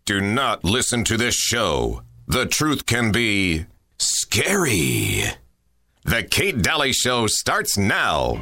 Do not listen to this show. The truth can be scary. The Kate Daly Show starts now.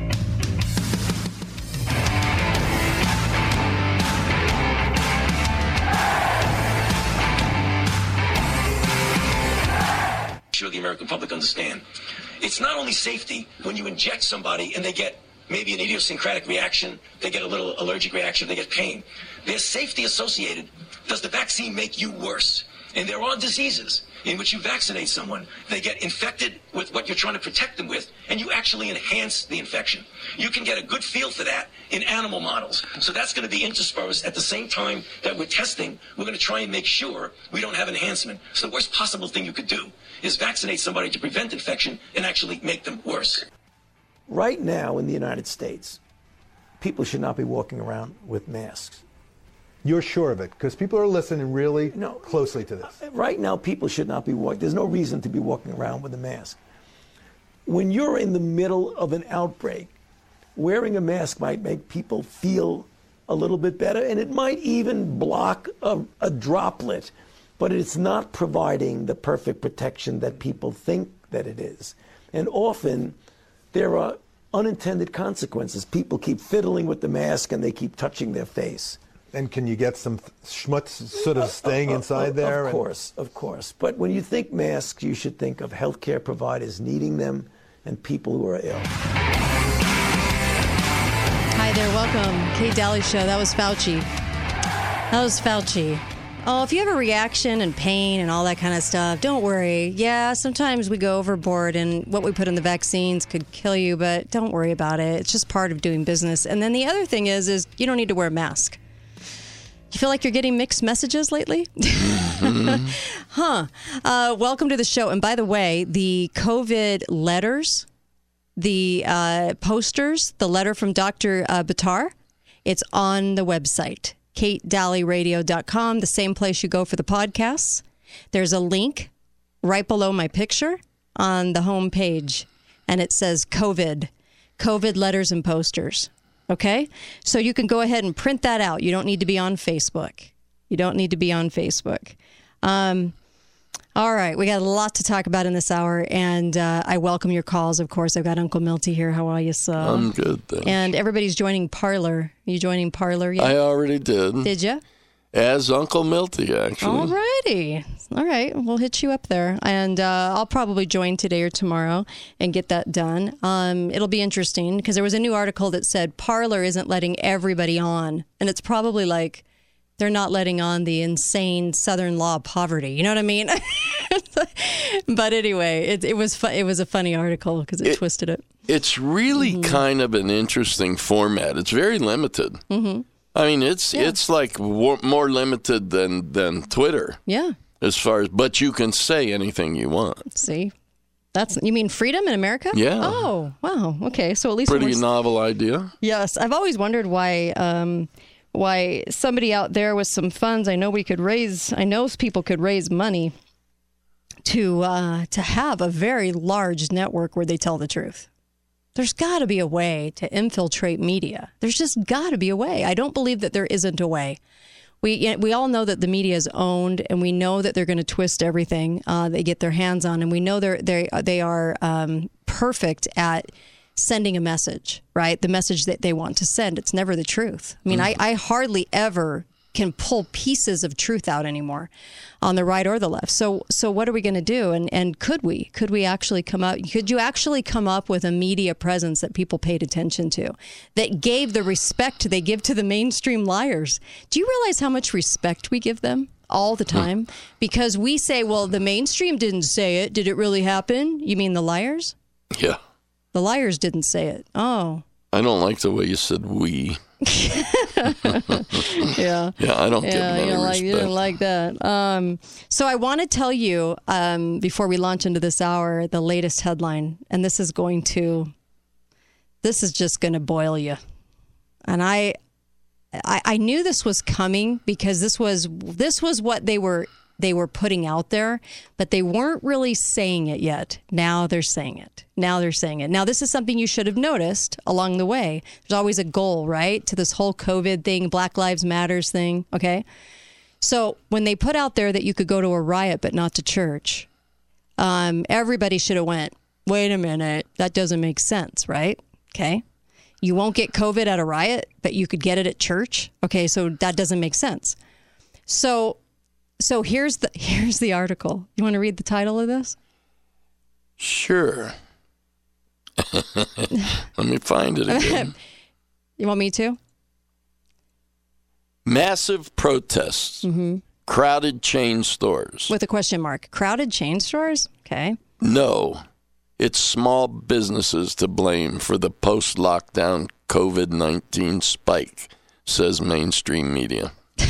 Sure the American public understand. It's not only safety when you inject somebody and they get maybe an idiosyncratic reaction, they get a little allergic reaction, they get pain. There's safety associated. Does the vaccine make you worse? And there are diseases in which you vaccinate someone, they get infected with what you're trying to protect them with, and you actually enhance the infection. You can get a good feel for that in animal models. So that's going to be interspersed at the same time that we're testing. We're going to try and make sure we don't have enhancement. So the worst possible thing you could do is vaccinate somebody to prevent infection and actually make them worse. Right now in the United States, people should not be walking around with masks. You're sure of it? Because people are listening really closely to this. Right now, people should not be walking. There's no reason to be walking around with a mask. When you're in the middle of an outbreak, wearing a mask might make people feel a little bit better, and it might even block a droplet, but it's not providing the perfect protection that people think that it is. And often, there are unintended consequences. People keep fiddling with the mask, and they keep touching their face. And can you get some schmutz sort of staying inside there? Of course. But when you think masks, you should think of healthcare providers needing them and people who are ill. Hi there, welcome. Kate Daly Show. That was Fauci. Oh, if you have a reaction and pain and all that kind of stuff, don't worry. Yeah, sometimes we go overboard and what we put in the vaccines could kill you, but don't worry about it. It's just part of doing business. And then the other thing is you don't need to wear a mask. You feel like you're getting mixed messages lately? Mm-hmm. Welcome to the show. And by the way, the COVID letters, the posters, the letter from Dr. Buttar, it's on the website, katedalyradio.com, the same place you go for the podcasts. There's a link right below my picture on the home page, and it says COVID letters and posters. Okay, so you can go ahead and print that out. You don't need to be on Facebook. All right, we got a lot to talk about in this hour, and I welcome your calls, of course. I've got Uncle Milty here. How are you, son? I'm good, thanks. And everybody's joining Parler. Are you joining Parler yet? I already did. Did you? As Uncle Milty, actually. All righty. All right. We'll hit you up there. And I'll probably join today or tomorrow and get that done. It'll be interesting because there was a new article that said Parler isn't letting everybody on. And it's probably like they're not letting on the insane Southern law of poverty. You know what I mean? But anyway, it was a funny article because it twisted it. It's really kind of an interesting format. It's very limited. Mm-hmm. I mean, it's like more limited than Twitter. Yeah. But you can say anything you want. See, you mean freedom in America? Yeah. Oh, wow. Okay, so at least pretty novel idea. Yes, I've always wondered why somebody out there with some funds. I know people could raise money to have a very large network where they tell the truth. There's got to be a way to infiltrate media. There's just got to be a way. I don't believe that there isn't a way. We all know that the media is owned, and we know that they're going to twist everything they get their hands on, and we know they are perfect at sending a message, right? The message that they want to send. It's never the truth. I mean, I hardly ever can pull pieces of truth out anymore on the right or the left. So what are we going to do? And could you actually come up with a media presence that people paid attention to, that gave the respect they give to the mainstream liars? Do you realize how much respect we give them all the time? Because we say, well, the mainstream didn't say it. Did it really happen? You mean the liars? Yeah. The liars didn't say it. Oh. I don't like the way you said we. Yeah. Yeah, I don't give them any respect. You didn't like that. So I want to tell you, before we launch into this hour, the latest headline. And this is just going to boil you. And I knew this was coming because this was what they were putting out there, but they weren't really saying it yet. Now they're saying it. Now this is something you should have noticed along the way. There's always a goal, right, to this whole COVID thing, Black Lives Matters thing, okay? So when they put out there that you could go to a riot but not to church, everybody should have went, wait a minute, that doesn't make sense, right? Okay. You won't get COVID at a riot, but you could get it at church. Okay, so that doesn't make sense. So here's the article. You want to read the title of this? Sure. Let me find it again. You want me to? Massive protests. Crowded chain stores. With a question mark. Crowded chain stores? Okay. No. It's small businesses to blame for the post-lockdown COVID-19 spike, says mainstream media.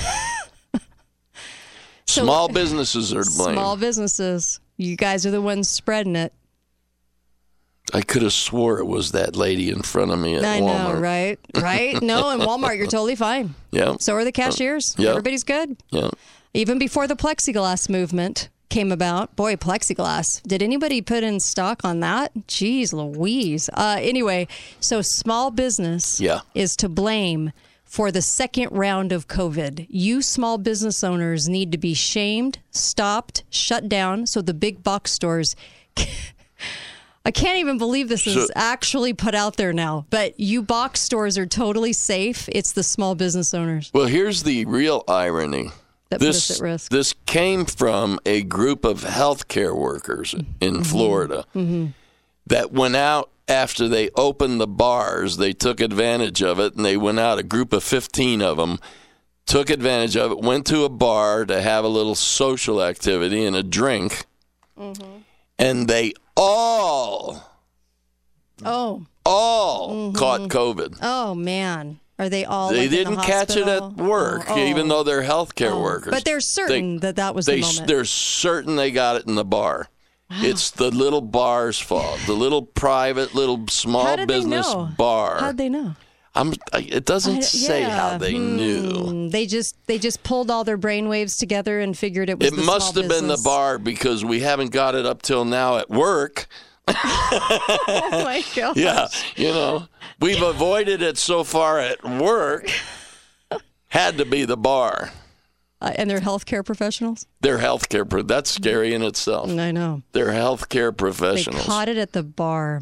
Small businesses are to blame. Small businesses. You guys are the ones spreading it. I could have swore it was that lady in front of me at Walmart. I know, right? Right? No, in Walmart, you're totally fine. Yeah. So are the cashiers. Yeah. Everybody's good. Yeah. Even before the plexiglass movement came about. Boy, plexiglass. Did anybody put in stock on that? Jeez Louise. Anyway, so small business is to blame for the second round of COVID. You small business owners need to be shamed, stopped, shut down so the big box stores... I can't even believe this is actually put out there now, but you box stores are totally safe. It's the small business owners. Well, here's the real irony. That put us at risk. This came from a group of healthcare workers in Florida that went out after they opened the bars. They took advantage of it, and they went out, a group of 15 of them, took advantage of it, went to a bar to have a little social activity and a drink, and they all caught COVID. Oh, man. Are they all They like, didn't in the catch it hospital? at work, even though they're healthcare workers. But they're certain that was the moment. They're certain they got it in the bar. Wow. It's the little bar's fault. The little private, little small business bar. How'd they know? It doesn't say how they knew. They just pulled all their brainwaves together and figured it was the must small have been the bar, because we haven't got it up till now at work. Oh my gosh. Yeah, we've avoided it so far at work. Had to be the bar. And they're healthcare professionals? They're healthcare. That's scary in itself. I know. They're healthcare professionals. They caught it at the bar.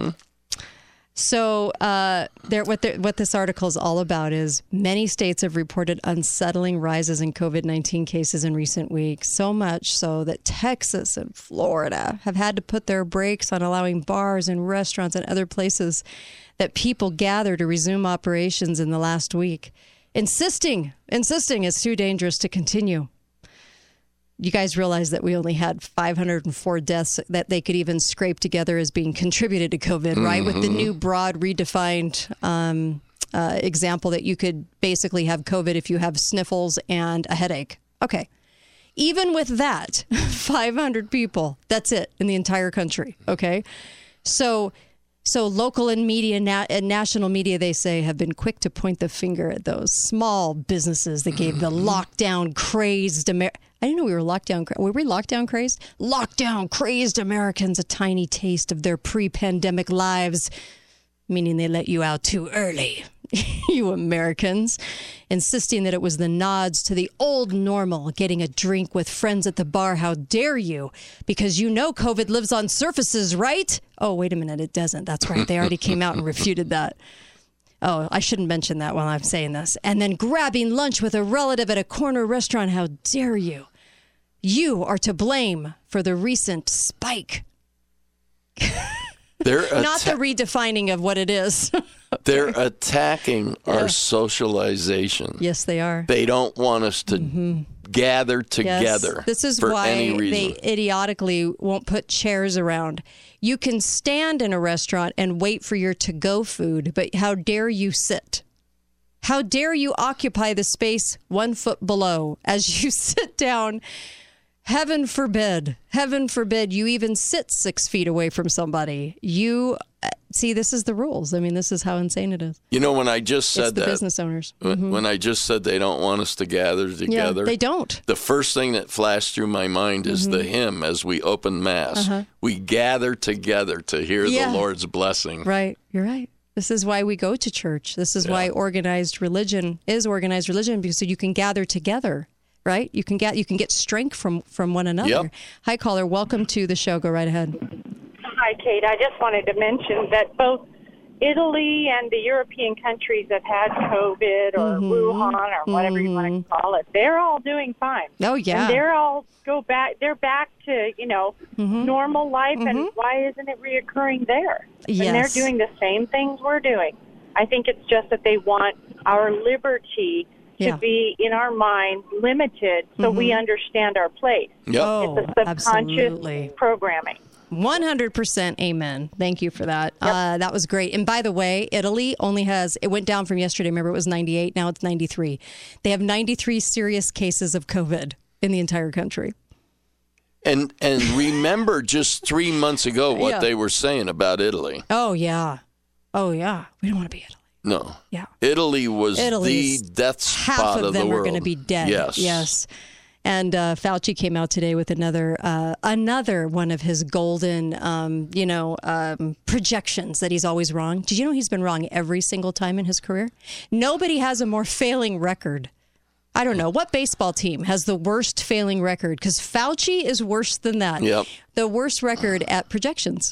So what this article is all about is many states have reported unsettling rises in COVID-19 cases in recent weeks, so much so that Texas and Florida have had to put their brakes on allowing bars and restaurants and other places that people gather to resume operations in the last week, insisting it's too dangerous to continue. You guys realize that we only had 504 deaths that they could even scrape together as being contributed to COVID, right? With the new broad redefined example that you could basically have COVID if you have sniffles and a headache. Okay. Even with that, 500 people, that's it in the entire country. Okay. So local and media and national media, they say, have been quick to point the finger at those small businesses that gave the lockdown crazed I didn't know we were lockdown. Were we lockdown crazed? Lockdown crazed Americans a tiny taste of their pre-pandemic lives, meaning they let you out too early. You Americans, insisting that it was the nods to the old normal, getting a drink with friends at the bar. How dare you? Because COVID lives on surfaces, right? Oh, wait a minute. It doesn't. That's right. They already came out and refuted that. Oh, I shouldn't mention that while I'm saying this. And then grabbing lunch with a relative at a corner restaurant. How dare you? You are to blame for the recent spike. Not the redefining of what it is. They're attacking our socialization. Yes, they are. They don't want us to gather together. Yes. This is for why any reason. They idiotically won't put chairs around. You can stand in a restaurant and wait for your to-go food, but how dare you sit? How dare you occupy the space 1 foot below as you sit down? Heaven forbid you even sit 6 feet away from somebody. See, this is the rules. I mean, this is how insane it is. When I just said it's the business owners. When I just said they don't want us to gather together. Yeah, they don't. The first thing that flashed through my mind is the hymn as we open Mass. We gather together to hear the Lord's blessing. Right. You're right. This is why we go to church. This is why organized religion is organized religion, because so you can gather together. right? You can get strength from one another. Yep. Hi, caller. Welcome to the show. Go right ahead. Hi, Kate. I just wanted to mention that both Italy and the European countries that had COVID or Wuhan or whatever you want to call it, they're all doing fine. Oh, yeah. And they're back to, normal life, and why isn't it reoccurring there? Yes. And they're doing the same things we're doing. I think it's just that they want our liberty to be, in our mind, limited so we understand our place. Yep. Oh, it's a subconscious absolutely. programming. 100% amen. Thank you for that. Yep. That was great. And by the way, Italy it went down from yesterday. Remember, it was 98. Now it's 93. They have 93 serious cases of COVID in the entire country. And remember just 3 months ago what they were saying about Italy. Oh, yeah. Oh, yeah. We don't want to be Italy. No. Yeah. Italy was the death spot half of the world. Half of them are going to be dead. Yes. And Fauci came out today with another one of his golden, projections that he's always wrong. Did you know he's been wrong every single time in his career? Nobody has a more failing record. I don't know. What baseball team has the worst failing record? Because Fauci is worse than that. Yep. The worst record at projections.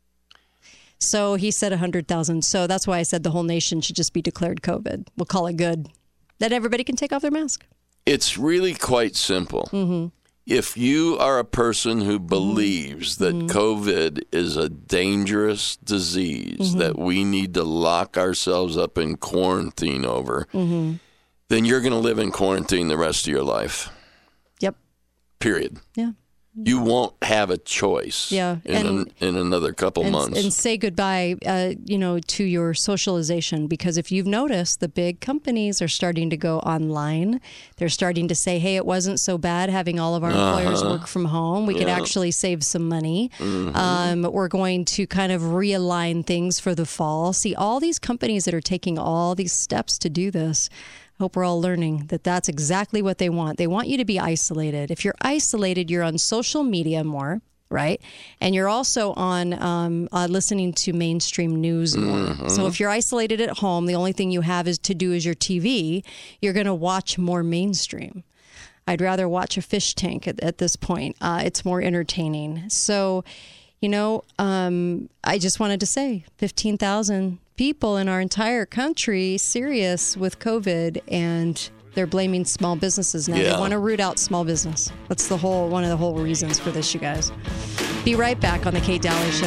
So he said 100,000. So that's why I said the whole nation should just be declared COVID. We'll call it good. Then everybody can take off their mask. It's really quite simple. Mm-hmm. If you are a person who believes that COVID is a dangerous disease that we need to lock ourselves up in quarantine over, then you're going to live in quarantine the rest of your life. Yep. Period. Yeah. You won't have a choice in another couple months. And say goodbye, to your socialization, because if you've noticed, the big companies are starting to go online. They're starting to say, hey, it wasn't so bad having all of our employers work from home. We could actually save some money. We're going to kind of realign things for the fall. See, all these companies that are taking all these steps to do this, I hope we're all learning that that's exactly what they want. They want you to be isolated. If you're isolated, you're on social media more, right? And you're also on listening to mainstream news more. So if you're isolated at home, the only thing you have is your TV. You're going to watch more mainstream. I'd rather watch a fish tank at this point. It's more entertaining. So, I just wanted to say 15,000 people in our entire country serious with COVID, and they're blaming small businesses now. They want to root out small business. That's one of the whole reasons for this, you guys. Be right back on the Kate Daly Show.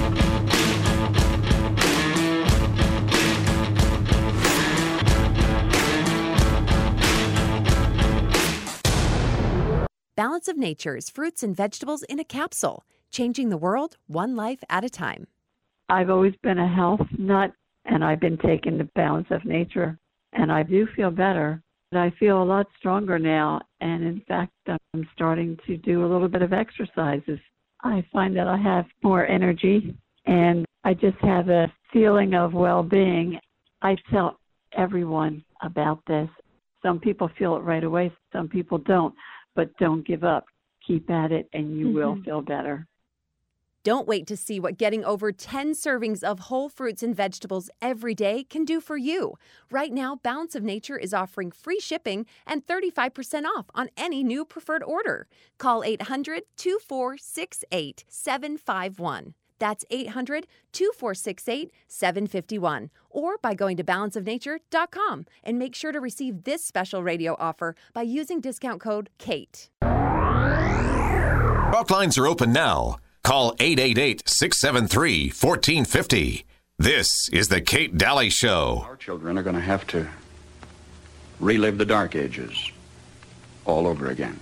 Balance of Nature's fruits and vegetables in a capsule, changing the world one life at a time. I've always been a health nut, and I've been taking the Balance of Nature, and I do feel better. I feel a lot stronger now, and in fact, I'm starting to do a little bit of exercises. I find that I have more energy, and I just have a feeling of well-being. I tell everyone about this. Some people feel it right away, some people don't, but don't give up. Keep at it, and you will feel better. Don't wait to see what getting over 10 servings of whole fruits and vegetables every day can do for you. Right now, Balance of Nature is offering free shipping and 35% off on any new preferred order. Call 800-2468-751. That's 800-2468-751. Or by going to balanceofnature.com and make sure to receive this special radio offer by using discount code KATE. Talk lines are open now. Call 888-673-1450. This is the Kate Daly Show. Our children are going to have to relive the Dark Ages all over again.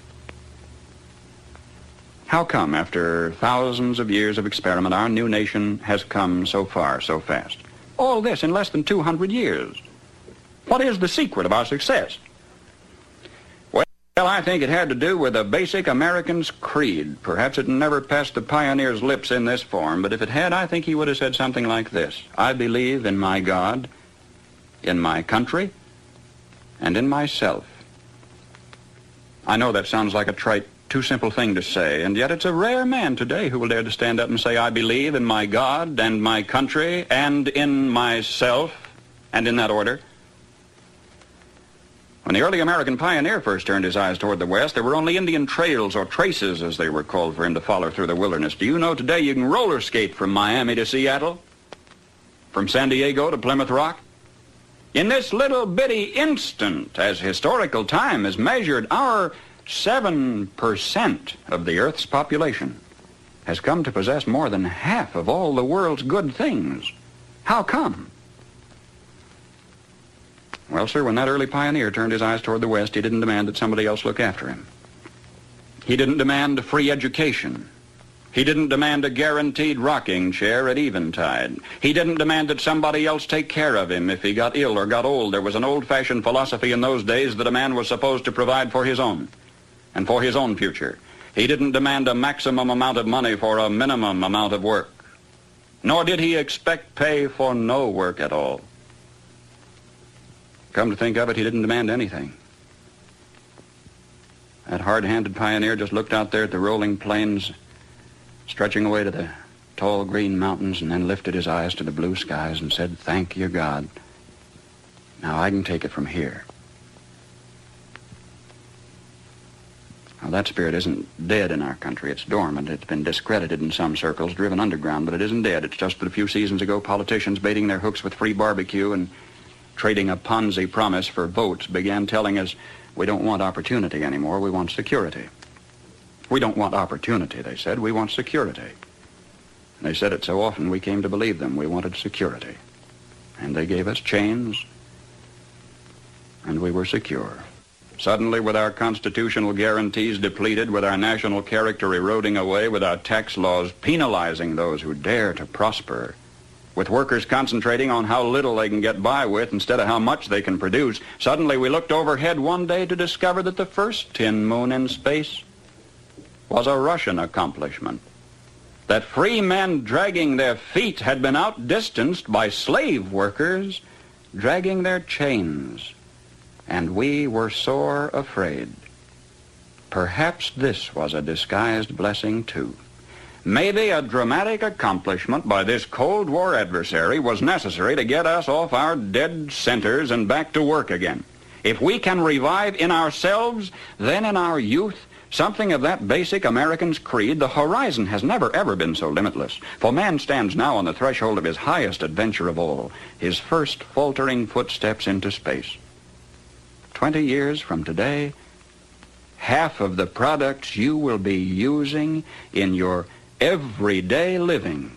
How come, after thousands of years of experiment, our new nation has come so far so fast? All this in less than 200 years. What is the secret of our success? Well, I think it had to do with a basic American's creed. Perhaps it never passed the pioneer's lips in this form, but if it had, I think he would have said something like this: I believe in my God, in my country, and in myself. I know that sounds like a trite, too simple thing to say, and yet it's a rare man today who will dare to stand up and say, I believe in my God and my country and in myself, and in that order. When the early American pioneer first turned his eyes toward the west, there were only Indian trails, or traces as they were called, for him to follow through the wilderness. Do you know today you can roller skate from Miami to Seattle? From San Diego to Plymouth Rock? In this little bitty instant, as historical time is measured, our 7% of the Earth's population has come to possess more than half of all the world's good things. How come? Well, sir, when that early pioneer turned his eyes toward the west, he didn't demand that somebody else look after him. He didn't demand free education. He didn't demand a guaranteed rocking chair at eventide. He didn't demand that somebody else take care of him if he got ill or got old. There was an old-fashioned philosophy in those days that a man was supposed to provide for his own and for his own future. He didn't demand a maximum amount of money for a minimum amount of work. Nor did he expect pay for no work at all. Come to think of it, he didn't demand anything. That hard-handed pioneer just looked out there at the rolling plains, stretching away to the tall green mountains, and then lifted his eyes to the blue skies and said, "Thank you, God. Now I can take it from here." Now, that spirit isn't dead in our country. It's dormant. It's been discredited in some circles, driven underground, but it isn't dead. It's just that a few seasons ago, politicians baiting their hooks with free barbecue and trading a Ponzi promise for votes began telling us, we don't want opportunity anymore, we want security. We don't want opportunity, they said, we want security. And they said it so often we came to believe them. We wanted security. And they gave us chains, and we were secure. Suddenly, with our constitutional guarantees depleted, with our national character eroding away, with our tax laws penalizing those who dare to prosper, with workers concentrating on how little they can get by with instead of how much they can produce, suddenly we looked overhead one day to discover that the first tin moon in space was a Russian accomplishment. That free men dragging their feet had been outdistanced by slave workers dragging their chains. And we were sore afraid. Perhaps this was a disguised blessing, too. Maybe a dramatic accomplishment by this Cold War adversary was necessary to get us off our dead centers and back to work again. If we can revive in ourselves, then in our youth, something of that basic American's creed, the horizon has never, ever been so limitless. For man stands now on the threshold of his highest adventure of all, his first faltering footsteps into space. 20 years from today, half of the products you will be using in your everyday living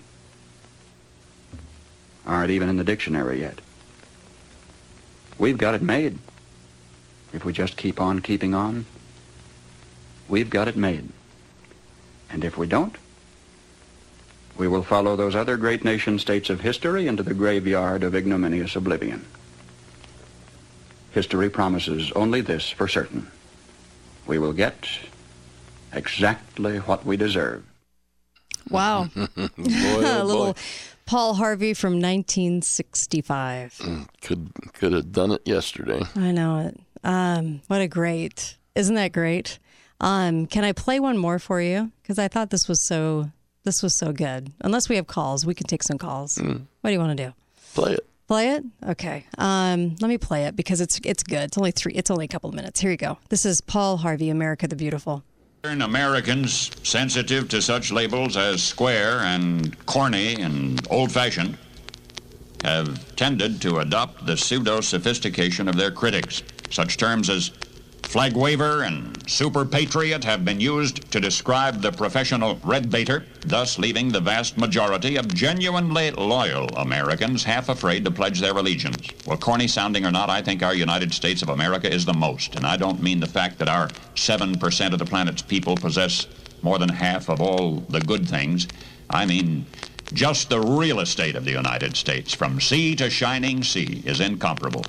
aren't even in the dictionary yet. We've got it made. If we just keep on keeping on, we've got it made. And if we don't, we will follow those other great nation-states of history into the graveyard of ignominious oblivion. History promises only this for certain. We will get exactly what we deserve. Wow. Boy, A oh little boy. Paul Harvey from 1965. Could have done it yesterday. I know it. What a great. Isn't that great? Can I play one more for you? Because I thought this was so good. Unless we have calls, we can take some calls. What do you want to do? Play it. Play it? Okay. Let me play it because it's good. It's only a couple of minutes. Here you go. This is Paul Harvey, America the Beautiful. Americans sensitive to such labels as square and corny and old-fashioned have tended to adopt the pseudo-sophistication of their critics. Such terms as flag waver and super patriot have been used to describe the professional red baiter, thus leaving the vast majority of genuinely loyal Americans half afraid to pledge their allegiance. Well, corny sounding or not, I think our United States of America is the most. And I don't mean the fact that our 7% of the planet's people possess more than half of all the good things. I mean, just the real estate of the United States, from sea to shining sea, is incomparable.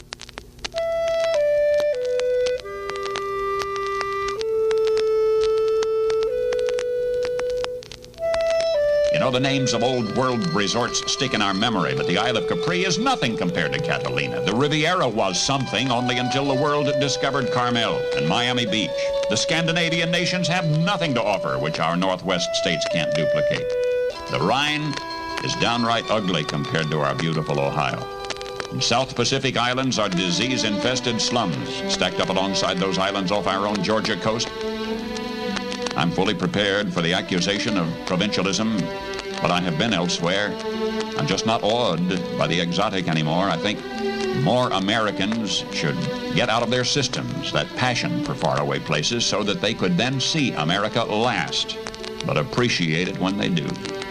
You know, the names of old world resorts stick in our memory, but the Isle of Capri is nothing compared to Catalina. The Riviera was something only until the world discovered Carmel and Miami Beach. The Scandinavian nations have nothing to offer which our Northwest states can't duplicate. The Rhine is downright ugly compared to our beautiful Ohio. South Pacific Islands are disease-infested slums stacked up alongside those islands off our own Georgia coast. I'm fully prepared for the accusation of provincialism, but I have been elsewhere. I'm just not awed by the exotic anymore. I think more Americans should get out of their systems that passion for faraway places so that they could then see America last, but appreciate it when they do.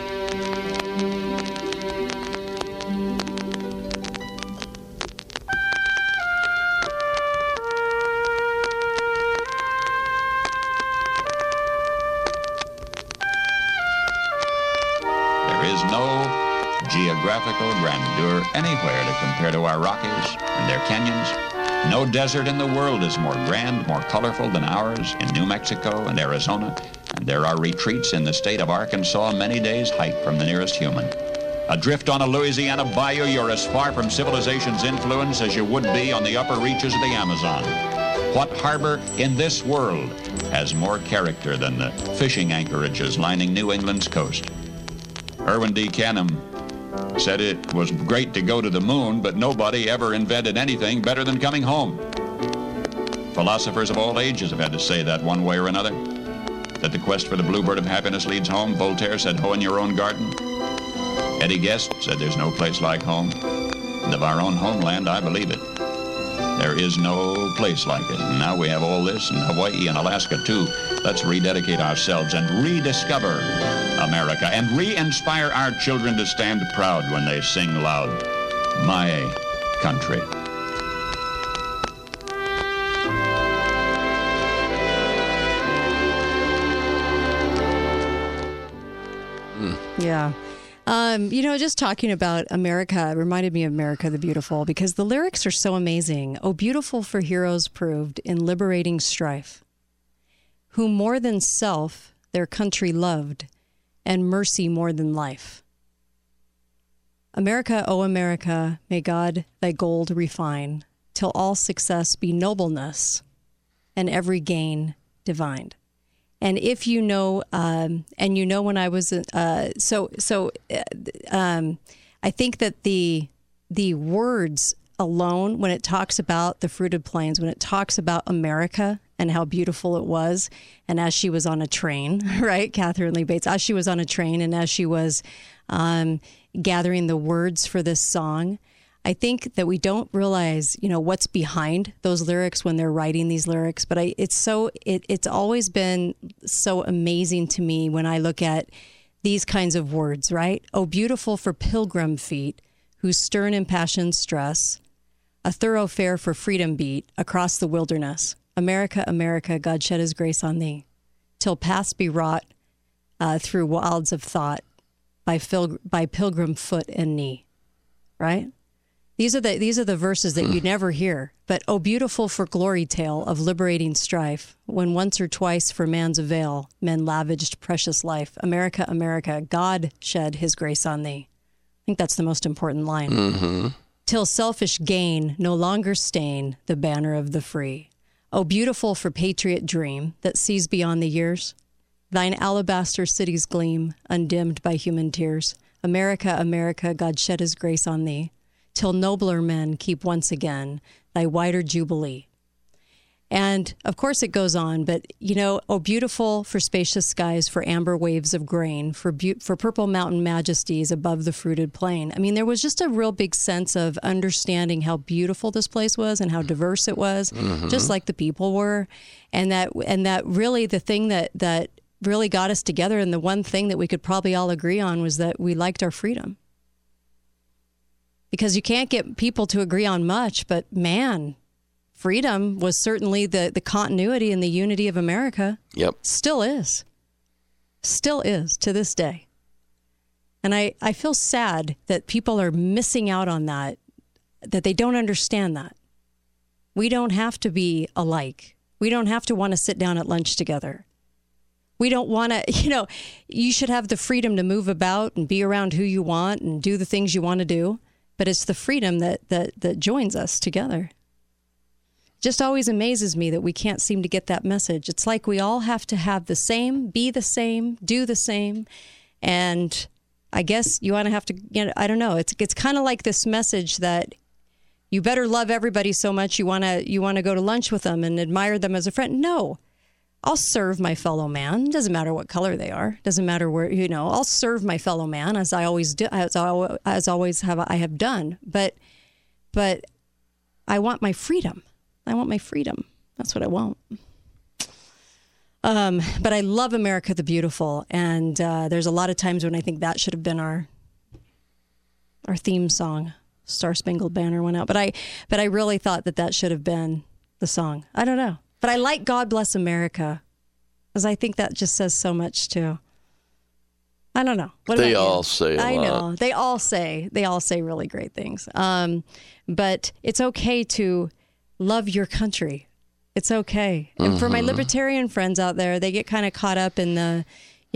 Geographical grandeur anywhere to compare to our Rockies and their canyons. No desert in the world is more grand, more colorful than ours in New Mexico and Arizona, and there are retreats in the state of Arkansas many days' hike from the nearest human. Adrift on a Louisiana bayou, you're as far from civilization's influence as you would be on the upper reaches of the Amazon. What harbor in this world has more character than the fishing anchorages lining New England's coast? Irwin D. Canham said it was great to go to the moon, but nobody ever invented anything better than coming home. Philosophers of all ages have had to say that one way or another. That the quest for the bluebird of happiness leads home. Voltaire said, "Hoe in your own garden." Eddie Guest said, "There's no place like home." And of our own homeland, I believe it. There is no place like it. And now we have all this in Hawaii and Alaska, too. Let's rededicate ourselves and rediscover America and re-inspire our children to stand proud when they sing loud, "My country." Yeah. Just talking about America reminded me of America the Beautiful, because the lyrics are so amazing. "Oh, beautiful for heroes proved in liberating strife, who more than self their country loved, and mercy more than life. America, oh America, may God thy gold refine, till all success be nobleness, and every gain divined." And if you know, when I was, I think that the words alone, when it talks about the fruited plains, when it talks about America and how beautiful it was, and as she was on a train, right, Catherine Lee Bates, as she was on a train and as she was gathering the words for this song, I think that we don't realize, what's behind those lyrics when they're writing these lyrics. But it's always been so amazing to me when I look at these kinds of words, right? "Oh, beautiful for pilgrim feet, whose stern impassioned stress, a thoroughfare for freedom beat across the wilderness. America, America, God shed his grace on thee, till paths be wrought through wilds of thought by pilgrim foot and knee," right? These are the verses that you never hear. But "oh, beautiful for glory tale of liberating strife, when once or twice for man's avail men lavished precious life. America, America, God shed his grace on thee." I think that's the most important line. Mm-hmm. "Till selfish gain no longer stain the banner of the free. Oh, beautiful for patriot dream that sees beyond the years. Thine alabaster cities gleam, undimmed by human tears. America, America, God shed his grace on thee, till nobler men keep once again thy wider jubilee." And of course it goes on, but "Oh, beautiful for spacious skies, for amber waves of grain, for purple mountain majesties above the fruited plain." I mean, there was just a real big sense of understanding how beautiful this place was and how diverse it was, just like the people were. And that really the thing that really got us together, and the one thing that we could probably all agree on, was that we liked our freedom. Because you can't get people to agree on much, but man, freedom was certainly the continuity and the unity of America. Yep. Still is to this day. And I feel sad that people are missing out on that they don't understand that. We don't have to be alike. We don't have to want to sit down at lunch together. We don't want to, you should have the freedom to move about and be around who you want and do the things you want to do. But it's the freedom that joins us together. Just always amazes me that we can't seem to get that message. It's like we all have to have the same, be the same, do the same. And I guess you want to have to, I don't know. It's kind of like this message that You better love everybody so much you want to go to lunch with them and admire them as a friend. No. I'll serve my fellow man. Doesn't matter what color they are. Doesn't matter where, I'll serve my fellow man as I always do, I have done. But I want my freedom. That's what I want. But I love America the Beautiful, and there's a lot of times when I think that should have been our theme song. Star Spangled Banner went out, but I really thought that should have been the song. I don't know. But I like God Bless America, because I think that just says so much too. I don't know. What they about all you? say a I lot. know. They all say really great things. But it's okay to love your country. It's okay. And for my libertarian friends out there, they get kind of caught up in the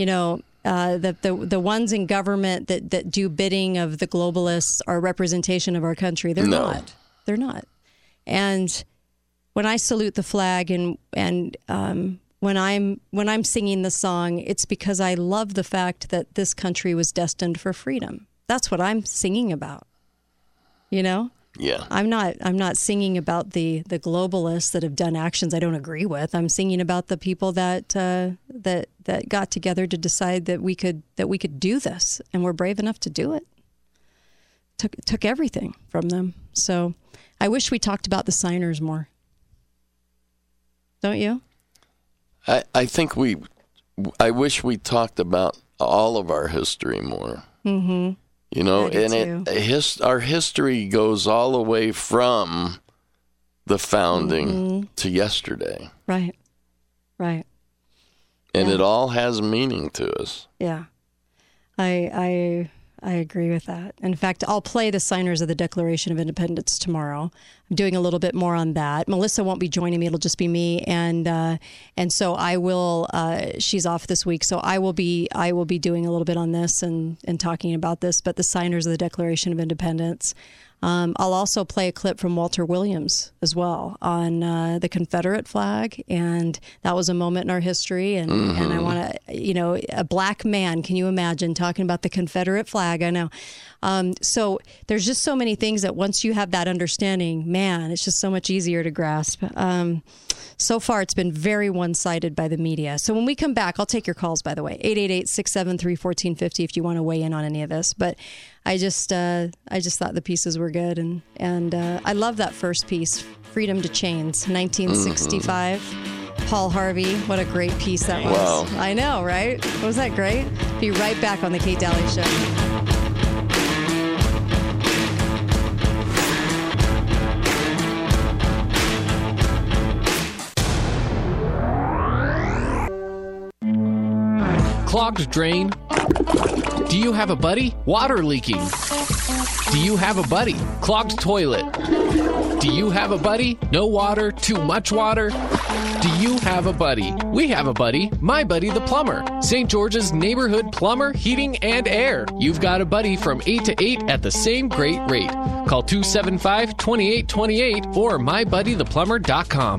ones in government that do bidding of the globalists are representation of our country. They're not. They're not. And when I salute the flag and when I'm singing the song, it's because I love the fact that this country was destined for freedom. That's what I'm singing about. Yeah. I'm not singing about the globalists that have done actions I don't agree with. I'm singing about the people that got together to decide that we could do this, and we're brave enough to do it. Took everything from them. So I wish we talked about the signers more. Don't you? I think I wish we talked about all of our history more. Mm-hmm. Our history goes all the way from the founding to yesterday. Right. And it all has meaning to us. Yeah. I agree with that. In fact, I'll play the signers of the Declaration of Independence tomorrow. I'm doing a little bit more on that. Melissa won't be joining me. It'll just be me. And so I will, she's off this week. So I will be doing a little bit on this and talking about this, but the signers of the Declaration of Independence. I'll also play a clip from Walter Williams as well on the Confederate flag. And that was a moment in our history. And I want to, a black man, can you imagine talking about the Confederate flag? I know. So there's just so many things that once you have that understanding, man, it's just so much easier to grasp. So far, it's been very one-sided by the media. So when we come back, I'll take your calls, by the way, 888-673-1450 if you want to weigh in on any of this. But I just thought the pieces were good. And I love that first piece, Freedom to Chains, 1965. Paul Harvey, what a great piece that was. Wow. I know, right? Was that great? Be right back on The Kate Daly Show. Clogged drain? Do you have a buddy? Water leaking? Do you have a buddy? Clogged toilet? Do you have a buddy? No water? Too much water? Do you have a buddy? We have a buddy. My Buddy the Plumber. St. George's neighborhood plumber, heating, and air. You've got a buddy from 8 to 8 at the same great rate. Call 275-2828 or mybuddytheplumber.com.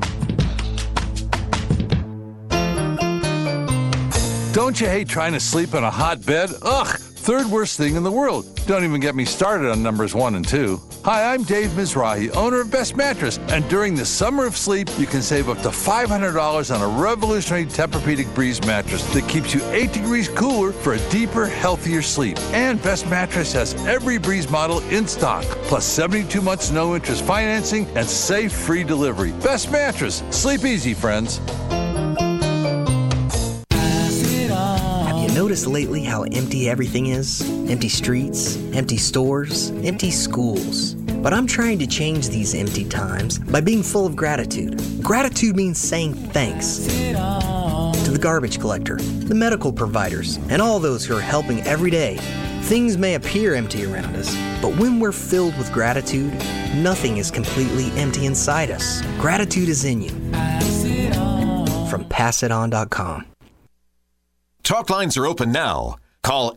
Don't you hate trying to sleep in a hot bed? Ugh, third worst thing in the world. Don't even get me started on numbers 1 and 2. Hi, I'm Dave Mizrahi, owner of Best Mattress, and during the summer of sleep, you can save up to $500 on a revolutionary Tempur-Pedic Breeze mattress that keeps you 8 degrees cooler for a deeper, healthier sleep. And Best Mattress has every Breeze model in stock, plus 72 months no-interest financing and safe free delivery. Best Mattress. Sleep easy, friends. Notice lately how empty everything is? Empty streets, empty stores, empty schools. But I'm trying to change these empty times by being full of gratitude. Gratitude means saying thanks to the garbage collector, the medical providers, and all those who are helping every day. Things may appear empty around us, but when we're filled with gratitude, nothing is completely empty inside us. Gratitude is in you. From PassItOn.com. Talk lines are open now. Call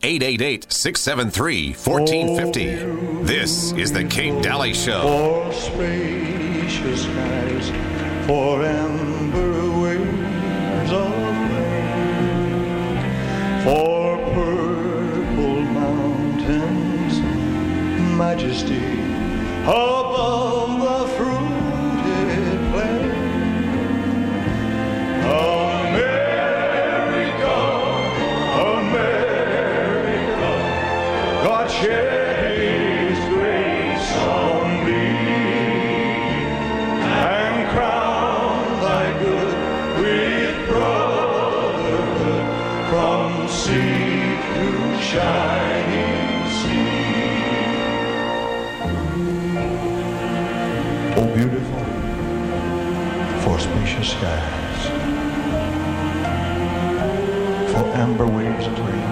888-673-1450. This is the Kate Daly Show. For spacious skies, for amber waves of rain, for purple mountains, majesty above sea through shining sea. Oh, beautiful for spacious skies, for amber waves of rain,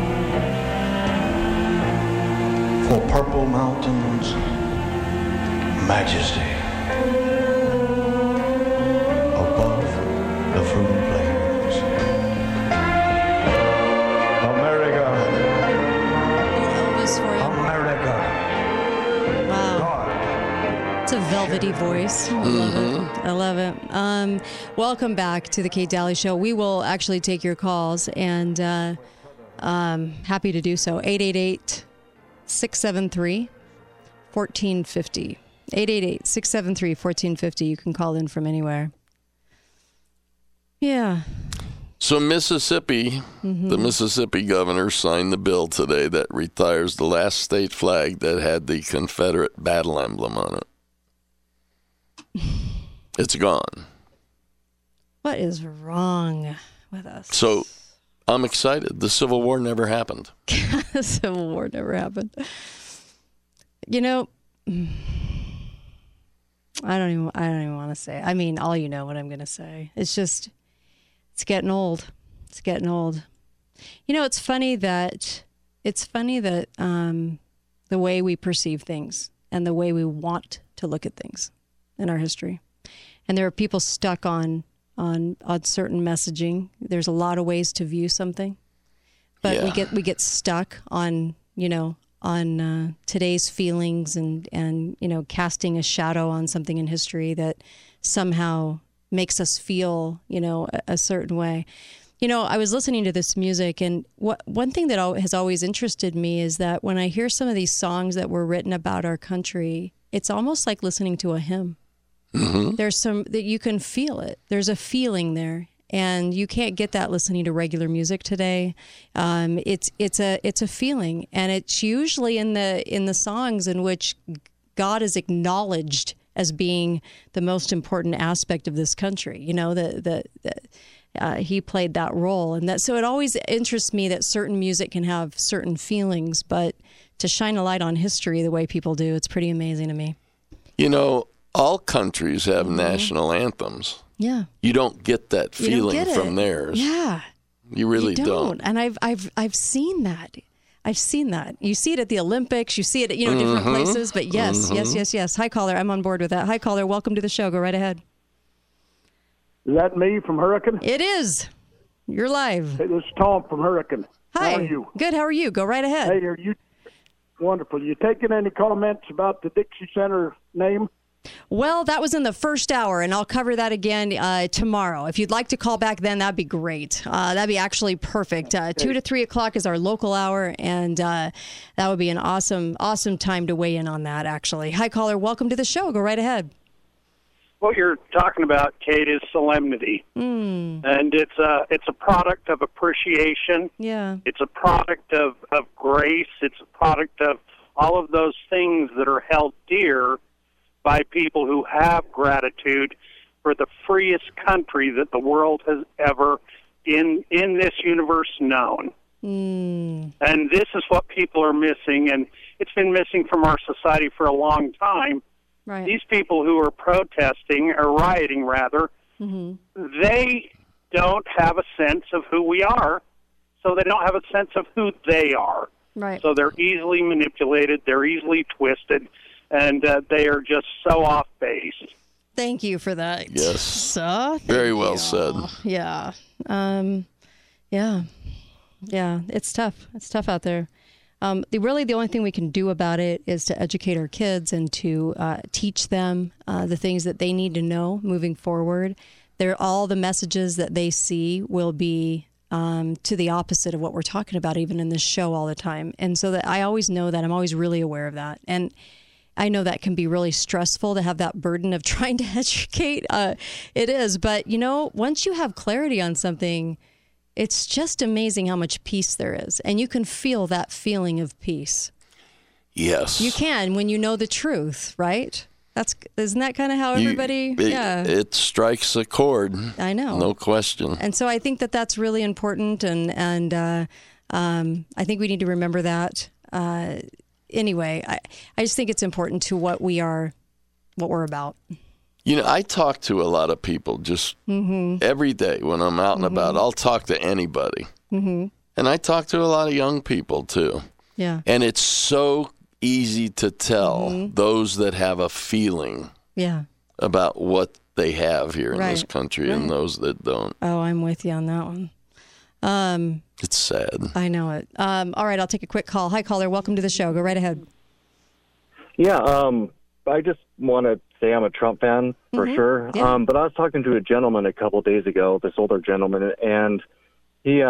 for purple mountains, majesty above the fruiting plains. America, Elvis for you. America. Wow. It's a velvety voice. I love it. I love it. Welcome back to the Kate Daly Show. We will actually take your calls, and happy to do so. 888-673-1450. 888-673-1450. You can call in from anywhere. Yeah. So Mississippi, the Mississippi governor signed the bill today that retires the last state flag that had the Confederate battle emblem on it. It's gone. What is wrong with us? So I'm excited. The Civil War never happened. The Civil War never happened. You know, I don't even want to say. I mean, all you know what I'm going to say. It's just, it's getting old. It's getting old. You know, it's funny that the way we perceive things and the way we want to look at things in our history. And there are people stuck on certain messaging. There's a lot of ways to view something, but we get stuck on, you know, on today's feelings and you know, casting a shadow on something in history that somehow makes us feel, you know, a certain way. You know, I was listening to this music, and one thing that has always interested me is that when I hear some of these songs that were written about our country, it's almost like listening to a hymn. Mm-hmm. There's some that you can feel it. There's a feeling there, and you can't get that listening to regular music today. It's a feeling, and it's usually in the songs in which God is acknowledged as being the most important aspect of this country. You know, he played that role, and so it always interests me that certain music can have certain feelings, but to shine a light on history the way people do, it's pretty amazing to me. You know, all countries have national anthems. Yeah. You don't get that feeling from theirs. Yeah. You really don't. And I've seen that. I've seen that. You see it at the Olympics. You see it at, you know, different places. But yes. Hi, caller. I'm on board with that. Hi, caller. Welcome to the show. Go right ahead. Is that me from Hurricane? It is. You're live. Hey, this is Tom from Hurricane. Hi. How are you? Good. How are you? Go right ahead. Hey, are you wonderful? You taking any comments about the Dixie Center name? Well, that was in the first hour, and I'll cover that again tomorrow. If you'd like to call back then, that'd be great. That'd be actually perfect. 2 to 3 o'clock is our local hour, and that would be an awesome time to weigh in on that, actually. Hi, caller. Welcome to the show. Go right ahead. What you're talking about, Kate, is solemnity. And it's a product of appreciation. Yeah. It's a product of grace. It's a product of all of those things that are held dear by people who have gratitude for the freest country that the world has ever in this universe known. And this is what people are missing, and it's been missing from our society for a long time. Right. These people who are protesting, or rioting rather, they don't have a sense of who we are, so they don't have a sense of who they are. Right. So they're easily manipulated, they're easily twisted, and they are just so off base. Thank you for that. Yes. So, very well said. Yeah. Yeah. It's tough. It's tough out there. The only thing we can do about it is to educate our kids and to teach them the things that they need to know moving forward. All the messages that they see will be to the opposite of what we're talking about, even in this show all the time. And so that I always know that. I'm always really aware of that. And I know that can be really stressful to have that burden of trying to educate. It is. But, you know, once you have clarity on something, it's just amazing how much peace there is. And you can feel that feeling of peace. Yes. You can when you know the truth, right? Isn't that kind of how everybody? It strikes a chord. I know, no question. And so I think that that's really important, and I think we need to remember that. Anyway, I just think it's important to what we're about. I talk to a lot of people just every day when I'm out and about. I'll talk to anybody. And I talk to a lot of young people, too. Yeah. And it's so easy to tell those that have a feeling about what they have here in this country and those that don't. Oh, I'm with you on that one. It's sad. I know it. All right, I'll take a quick call. Hi, caller. Welcome to the show. Go right ahead. Yeah, I just want to say I'm a Trump fan for sure. Yeah. But I was talking to a gentleman a couple of days ago, this older gentleman, and he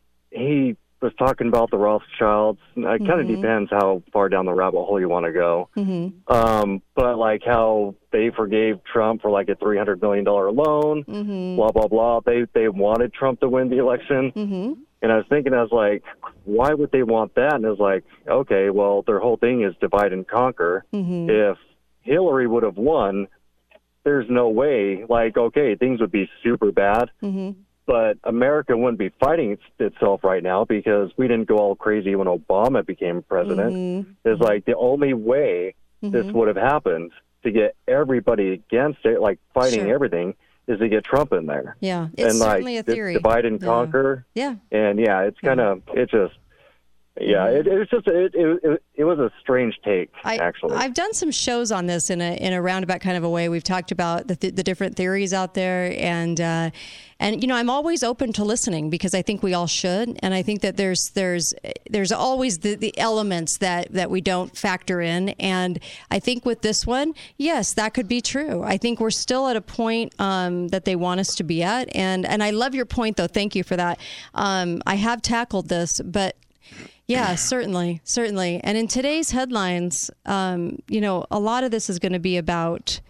was talking about the Rothschilds. It kind of depends how far down the rabbit hole you want to go. But like how they forgave Trump for like a $300 million loan, blah, blah, blah. They wanted Trump to win the election. And I was thinking, I was like, why would they want that? And it was like, okay, well, their whole thing is divide and conquer. If Hillary would have won, there's no way, like, okay, things would be super bad. But America wouldn't be fighting itself right now because we didn't go all crazy when Obama became president. It's like the only way this would have happened to get everybody against it, like fighting everything, is to get Trump in there. Yeah, it's certainly a theory. Divide and conquer. Yeah. And it's kind of, it just, it was just, it was a strange take, actually. I've done some shows on this in a roundabout kind of a way. We've talked about the different theories out there, and I'm always open to listening because I think we all should, and I think that there's always the elements that we don't factor in, and I think with this one, yes, that could be true. I think we're still at a point that they want us to be at, and I love your point though. Thank you for that. I have tackled this, but. Yeah, certainly. And in today's headlines, a lot of this is going to be about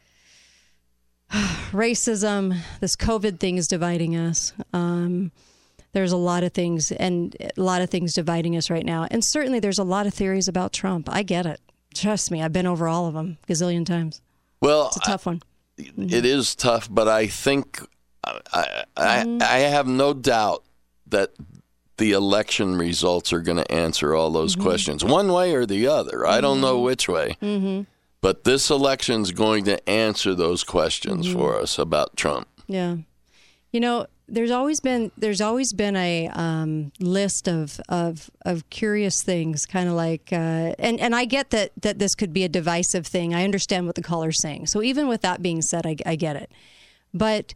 racism. This COVID thing is dividing us. There's a lot of things dividing us right now. And certainly there's a lot of theories about Trump. I get it. Trust me, I've been over all of them a gazillion times. Well, it's a tough one. It is tough, but I think I have no doubt that the election results are going to answer all those questions one way or the other. I don't know which way, but this election's going to answer those questions for us about Trump. Yeah. There's always been a list of curious things, kind of like, and I get that this could be a divisive thing. I understand what the caller's saying. So even with that being said, I get it. But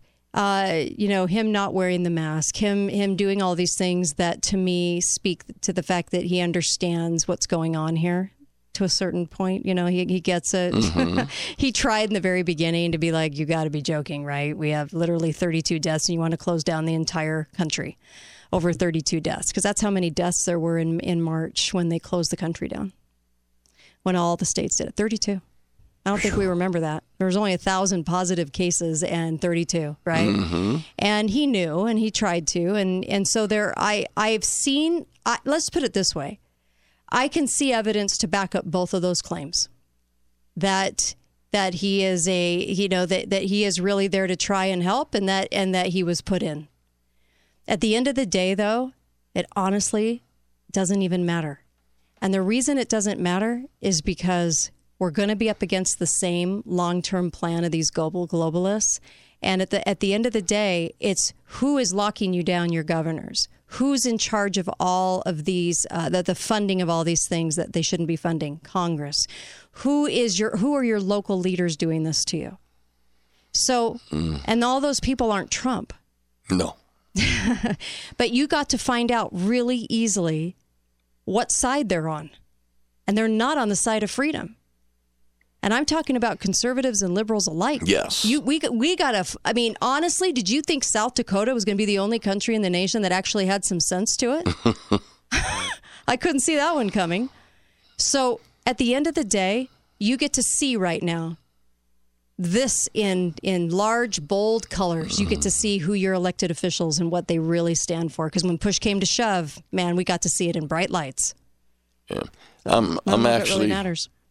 him not wearing the mask, him doing all these things that to me speak to the fact that he understands what's going on here to a certain point. He gets it. He tried in the very beginning to be like, you got to be joking, right? We have literally 32 deaths and you want to close down the entire country over 32 deaths. Because that's how many deaths there were in March when they closed the country down. When all the states did it. 32. I don't think we remember that. There was only 1,000 positive cases and 32, right? And he knew, and he tried to, and so I've seen. Let's put it this way: I can see evidence to back up both of those claims. That he is that he is really there to try and help, and that he was put in. At the end of the day, though, it honestly doesn't even matter, and the reason it doesn't matter is because we're going to be up against the same long-term plan of these globalists. And at the end of the day, it's who is locking you down, your governors? Who's in charge of all of these, the funding of all these things that they shouldn't be funding? Congress. Who are your local leaders doing this to you? So, and all those people aren't Trump. No. But you got to find out really easily what side they're on. And they're not on the side of freedom. And I'm talking about conservatives and liberals alike. Yes. We got to, I mean, honestly, did you think South Dakota was going to be the only country in the nation that actually had some sense to it? I couldn't see that one coming. So at the end of the day, you get to see right now this in large, bold colors. You get to see who your elected officials and what they really stand for. Because when push came to shove, man, we got to see it in bright lights. Yeah. So, I'm actually really matters.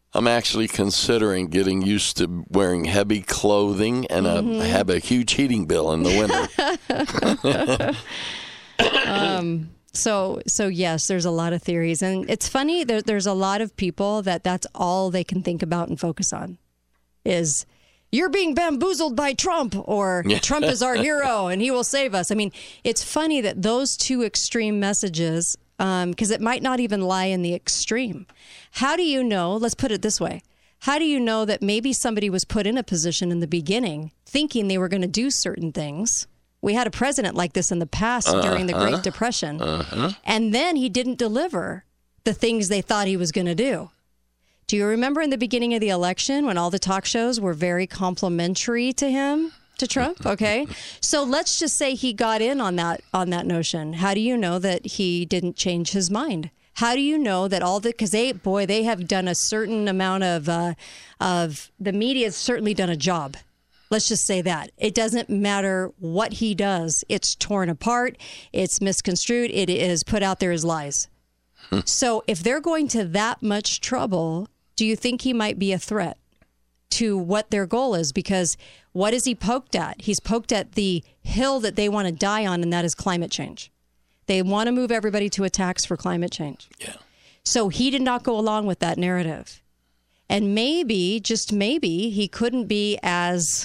I'm actually considering getting used to wearing heavy clothing and have a huge heating bill in the winter. So yes, there's a lot of theories, and it's funny. There's a lot of people that's all they can think about and focus on is you're being bamboozled by Trump, or Trump is our hero and he will save us. I mean, it's funny that those two extreme messages, because it might not even lie in the extreme. How do you know? Let's put it this way. How do you know that maybe somebody was put in a position in the beginning thinking they were going to do certain things? We had a president like this in the past during the Great Depression. And then he didn't deliver the things they thought he was going to do. Do you remember in the beginning of the election when all the talk shows were very complimentary to him, to Trump? Okay. So let's just say he got in on that notion. How do you know that he didn't change his mind? How do you know that because they have done a certain amount of the media has certainly done a job. Let's just say that. It doesn't matter what he does. It's torn apart. It's misconstrued. It is put out there as lies. So if they're going to that much trouble, do you think he might be a threat to what their goal is? Because what is he poked at? He's poked at the hill that they want to die on, and that is climate change. They want to move everybody to a tax for climate change. Yeah. So he did not go along with that narrative. And maybe, just maybe, he couldn't be as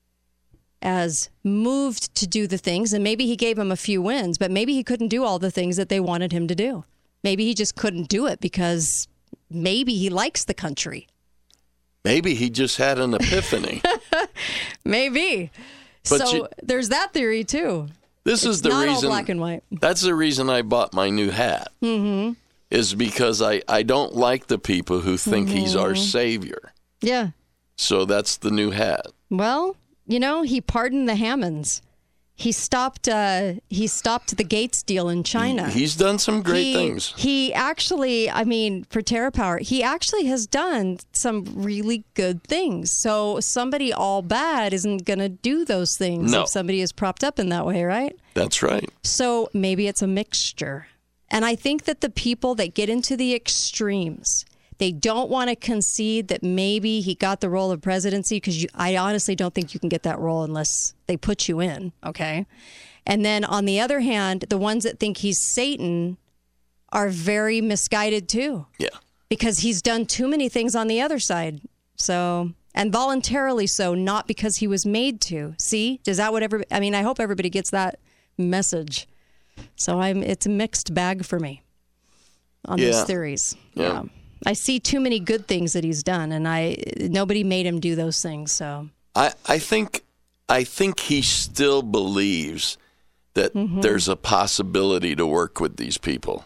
moved to do the things, and maybe he gave him a few wins, but maybe he couldn't do all the things that they wanted him to do. Maybe he just couldn't do it because maybe he likes the country. Maybe he just had an epiphany. Maybe. But there's that theory too. This is the not reason. All black and white. That's the reason I bought my new hat. Mm-hmm. Is because I don't like the people who think he's our savior. Yeah. So that's the new hat. Well, he pardoned the Hammonds. He stopped the Gates deal in China. He's done some great things. He actually, for TerraPower, he actually has done some really good things. So somebody all bad isn't going to do those things if somebody is propped up in that way, right? That's right. So maybe it's a mixture. And I think that the people that get into the extremes, they don't want to concede that maybe he got the role of presidency, because I honestly don't think you can get that role unless they put you in, okay? And then on the other hand, the ones that think he's Satan are very misguided too. Yeah. Because he's done too many things on the other side. So, and voluntarily so, not because he was made to. See? Is that what I hope everybody gets that message. So it's a mixed bag for me on these theories. Yeah. I see too many good things that he's done, and nobody made him do those things. So I think he still believes that there's a possibility to work with these people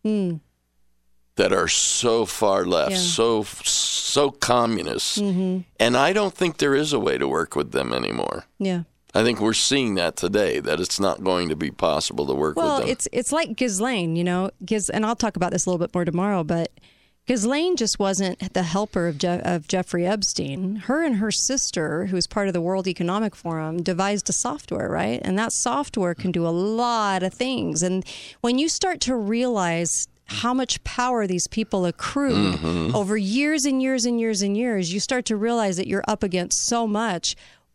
that are so far left, so communist, and I don't think there is a way to work with them anymore. Yeah. I think we're seeing that today, that it's not going to be possible to work with them. Well, it's like Ghislaine, and I'll talk about this a little bit more tomorrow, but Ghislaine just wasn't the helper of Jeffrey Epstein. Her and her sister, who's part of the World Economic Forum, devised a software, right? And that software can do a lot of things. And when you start to realize how much power these people accrued over years and years and years and years, you start to realize that you're up against so much.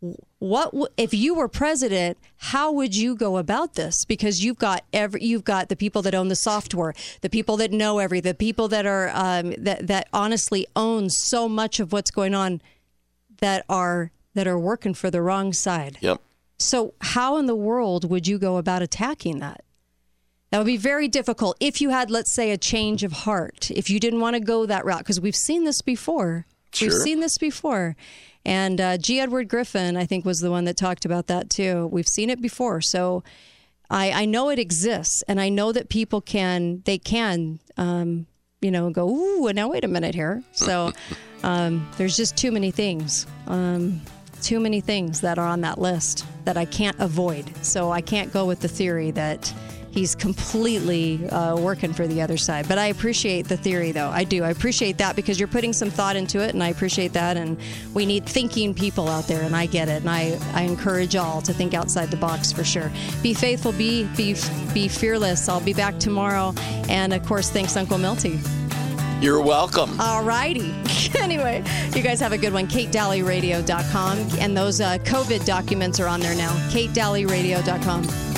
If you were president, how would you go about this? Because you've got the people that own the software, the people that know the people that are that honestly own so much of what's going on, that are working for the wrong side. Yep. So how in the world would you go about attacking that? That would be very difficult if you had, let's say, a change of heart. If you didn't want to go that route, because we've seen this before. Sure. We've seen this before. And G. Edward Griffin, I think, was the one that talked about that, too. We've seen it before. So I know it exists. And I know that people can go, ooh, now wait a minute here. So there's just too many things. Too many things that are on that list that I can't avoid. So I can't go with the theory that he's completely working for the other side. But I appreciate the theory, though. I do. I appreciate that, because you're putting some thought into it, and I appreciate that. And we need thinking people out there, and I get it. And I encourage all to think outside the box for sure. Be faithful. Be fearless. I'll be back tomorrow. And, of course, thanks, Uncle Milty. You're welcome. All righty. Anyway, you guys have a good one. KateDalleyRadio.com. And those COVID documents are on there now. KateDalleyRadio.com.